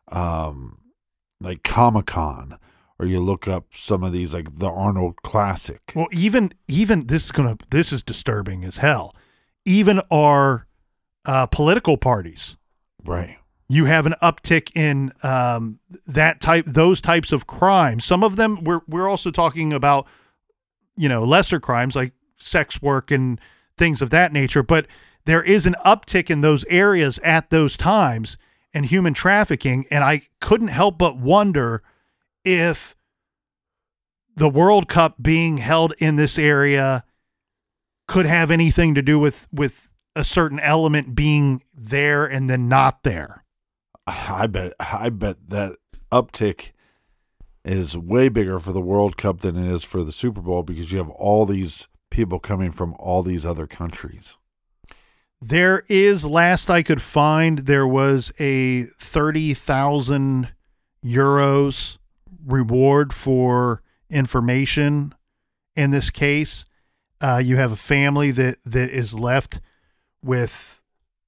like Comic-Con, or you look up some of these, like the Arnold Classic. Well, even this is disturbing as hell. Even our political parties, right? You have an uptick in those types of crimes. Some of them we're also talking about, lesser crimes like sex work and things of that nature. But there is an uptick in those areas at those times and human trafficking. And I couldn't help but wonder if the World Cup being held in this area could have anything to do with a certain element being there and then not there. I bet that uptick is way bigger for the World Cup than it is for the Super Bowl, because you have all these people coming from all these other countries. There is, last I could find, there was a 30,000 euros reward for information in this case. You have a family that is left with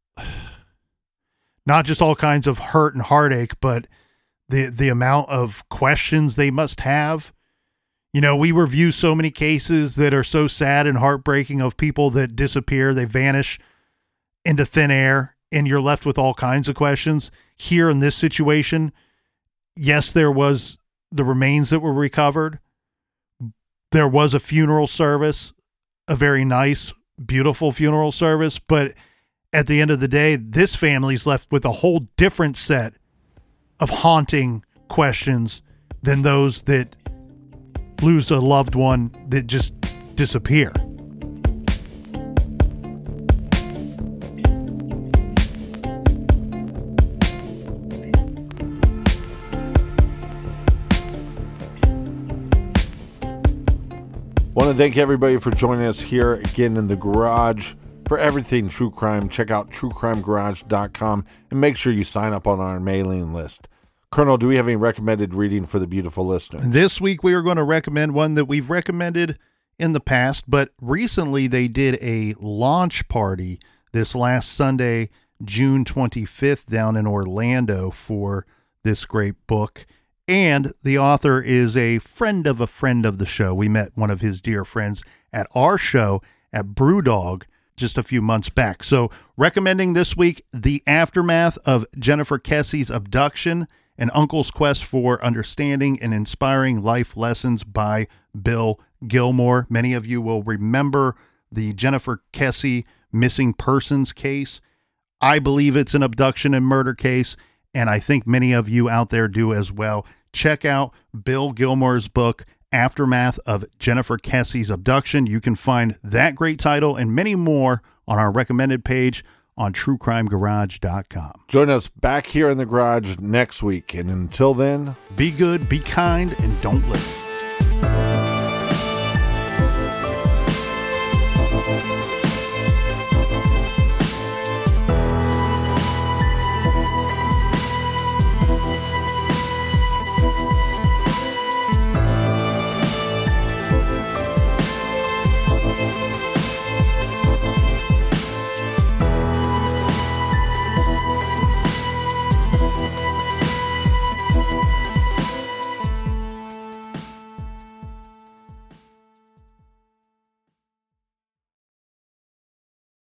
not just all kinds of hurt and heartache, but the amount of questions they must have. We review so many cases that are so sad and heartbreaking of people that disappear, they vanish into thin air, and you're left with all kinds of questions. Here in this situation, yes, there was the remains that were recovered. There was a funeral service, a very nice, beautiful funeral service, but at the end of the day, this family's left with a whole different set of haunting questions than those that lose a loved one that just disappear. Want to thank everybody for joining us here again in the garage. For everything true crime, check out truecrimegarage.com and make sure you sign up on our mailing list. Colonel, do we have any recommended reading for the beautiful listener? This week we are going to recommend one that we've recommended in the past, but recently they did a launch party this last Sunday, June 25th, down in Orlando for this great book. And the author is a friend of the show. We met one of his dear friends at our show at Brewdog just a few months back. So recommending this week, The Aftermath of Jennifer Kessie's Abduction, An Uncle's Quest for Understanding and Inspiring Life Lessons by Bill Gilmore. Many of you will remember the Jennifer Kessie missing persons case. I believe it's an abduction and murder case, and I think many of you out there do as well. Check out Bill Gilmore's book, Aftermath of Jennifer Kessie's Abduction. You can find that great title and many more on our recommended page on truecrimegarage.com. Join us back here in the garage next week. And until then, be good, be kind, and don't listen.